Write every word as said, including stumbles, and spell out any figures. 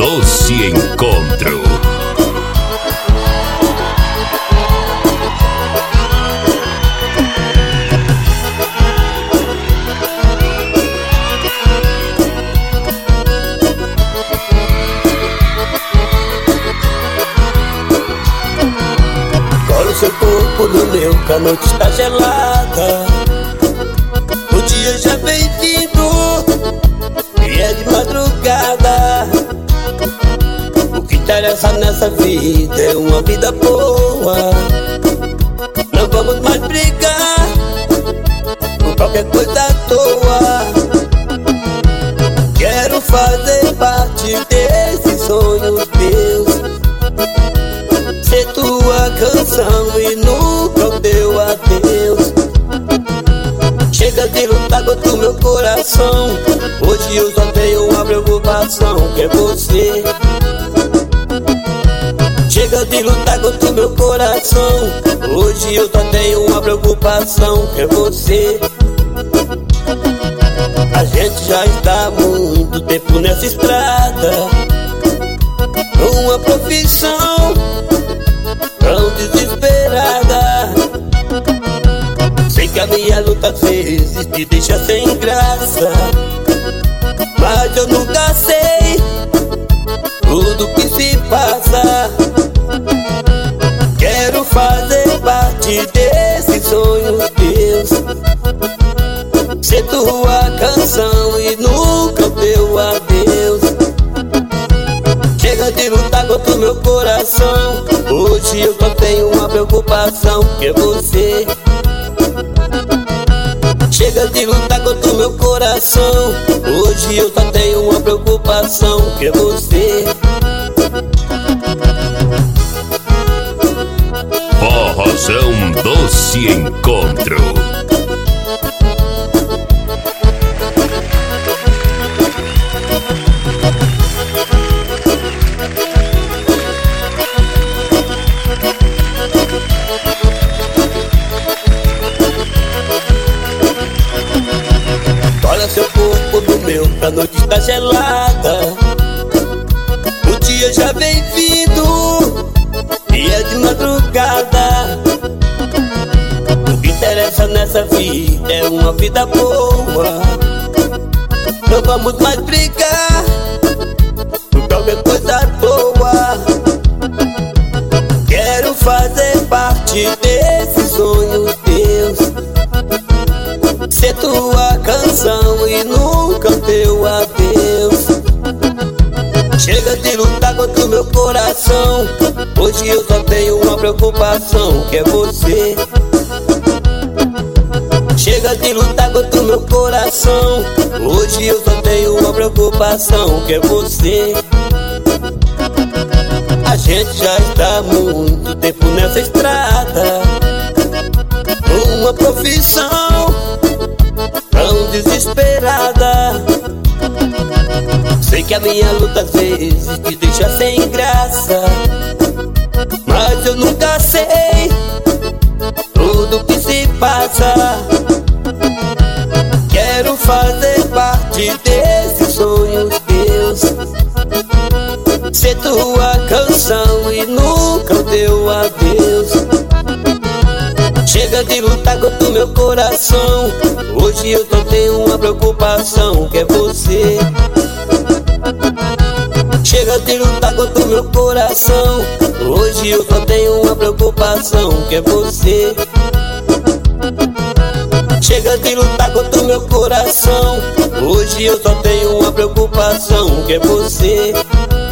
doce encontro. Cola seu corpo no meu, que a noite está gelada. O dia já vem vindo e é de madrugada. O que interessa nessa vida é uma vida boa. Não vamos mais brigar por qualquer coisa à toa. Quero fazer parte desse sonho teu, ser tua canção e nunca o teu adeus. Chega de lutar contra o meu coração. Hoje eu só tenho uma preocupação, que é você. Chega de lutar contra o meu coração. Hoje eu só tenho uma preocupação, que é você. A gente já está há muito tempo nessa estrada, uma profissão tão desesperada. Sei que a minha luta às vezes te deixa sem graça, mas eu nunca sei tudo que se passa. Quero fazer parte desse sonho teus, ser tua canção e nunca o teu adeus. Chega de lutar contra o meu coração. Hoje eu só tenho uma preocupação, que é você. Chega de lutar contra o meu coração. Hoje eu só tenho uma preocupação, que é você. Forrozão doce encontro. Olha seu corpo no meu, que a noite está gelada. O dia já vem vindo e é de madrugada. O que interessa nessa vida é uma vida boa. Não vamos mais brigar por qualquer coisa à toa. Quero fazer parte desse sonho teus, ser tua canção e nunca o teu adeus. Chega de lutar contra o meu coração. Hoje eu só tenho uma preocupação, que é você. Chega de lutar contra o meu coração. Hoje eu só tenho uma preocupação, que é você. A gente já está há muito tempo nessa estrada, uma profissão tão desesperada. Sei que a minha luta às vezes te deixa sem graça, mas eu nunca sei tudo que se passa. Quero fazer parte desse sonho teus, ser tua canção e nunca o teu adeus. Chega de lutar contra o meu coração. Hoje eu só tenho uma preocupação, que é você. Chega de lutar contra o meu coração. Hoje eu só tenho uma preocupação, que é você. Chega de lutar contra o meu coração. Hoje eu só tenho uma preocupação, que é você.